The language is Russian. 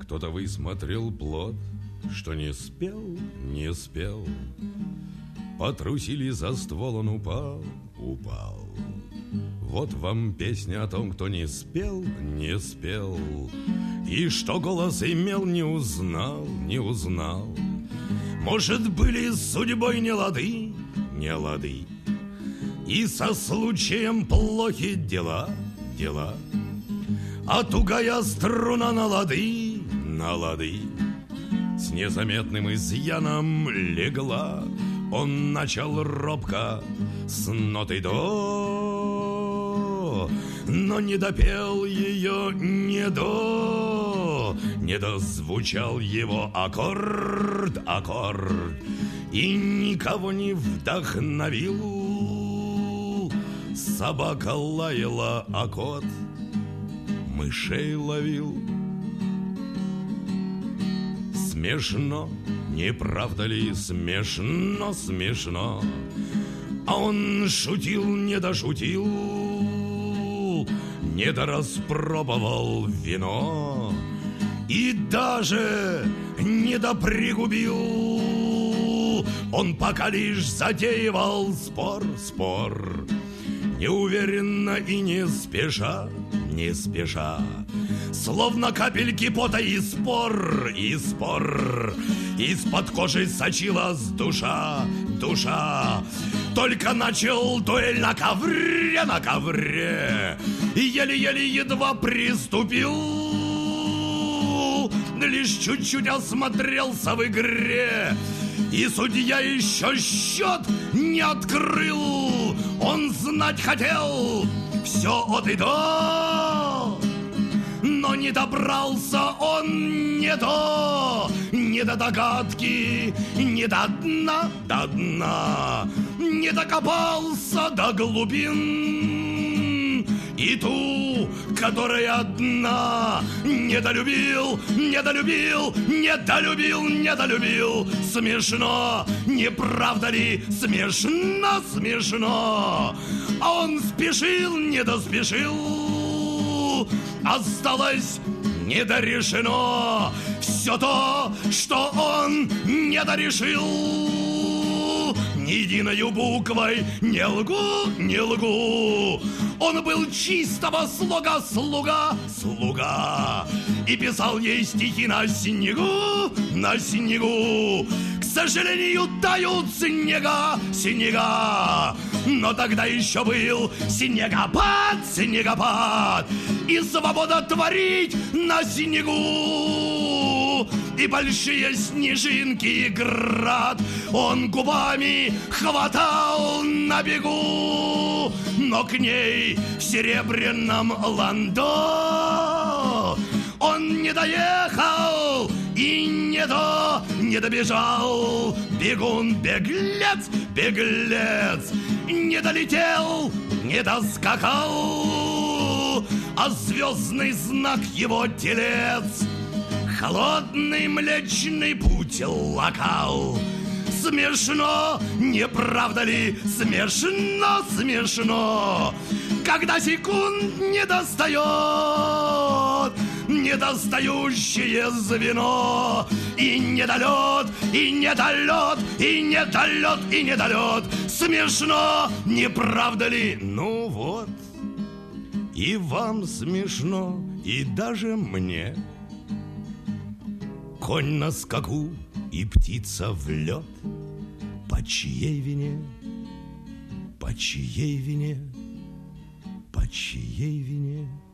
Кто-то высмотрел плод, что не спел, не спел. Потрусили за ствол, он упал, упал. Вот вам песня о том, кто не спел, не спел. И что голос имел, не узнал, не узнал. Может, были с судьбой не лады, не лады. И со случаем плохи дела, дела. А тугая струна на лады, на лады. С незаметным изъяном легла. Он начал робко с нотой до, но не допел ее не до, не дозвучал его аккорд, аккорд, и никого не вдохновил. Собака лаяла, а кот мышей ловил. Смешно, не правда ли, смешно, смешно. А он шутил, не дошутил, не дораспробовал вино и даже не допригубил. Он пока лишь затеивал спор, спор, неуверенно и не спеша, не спеша. Словно капельки пота и спор, и спор. Из-под кожи сочилась душа, душа. Только начал дуэль на ковре, на ковре. И еле-еле едва приступил. Лишь чуть-чуть осмотрелся в игре. И судья еще счет не открыл. Он знать хотел все от и до. Но не добрался он не до догадки, не до дна, до дна. Не докопался до глубин. И ту, которая одна, недолюбил, недолюбил, недолюбил, недолюбил. Смешно, не правда ли? Смешно, смешно. А он спешил, не доспешил. Осталось недорешено все то, что он недорешил. Ни единою буквой не лгу, не лгу. Он был чистого слога, слуга, слуга. И писал ей стихи на снегу, на снегу. К сожалению, тают снега, снега. Но тогда еще был снегопад, снегопад. И свобода творить на снегу. И большие снежинки, и град он губами хватал на бегу. Но к ней в серебряном ландо он не доехал и не добежал. Бегун, беглец, беглец, не долетел, не доскакал, а звездный знак его телец холодный млечный путь лакал. Смешно, не правда ли? Смешно, смешно. Когда секунд не достает недостающее звено. И недолет, и недолет, и недолет, и недолет. Смешно, не правда ли? Ну вот, и вам смешно, и даже мне. Конь на скаку и птица в лед. По чьей вине? По чьей вине? По чьей вине?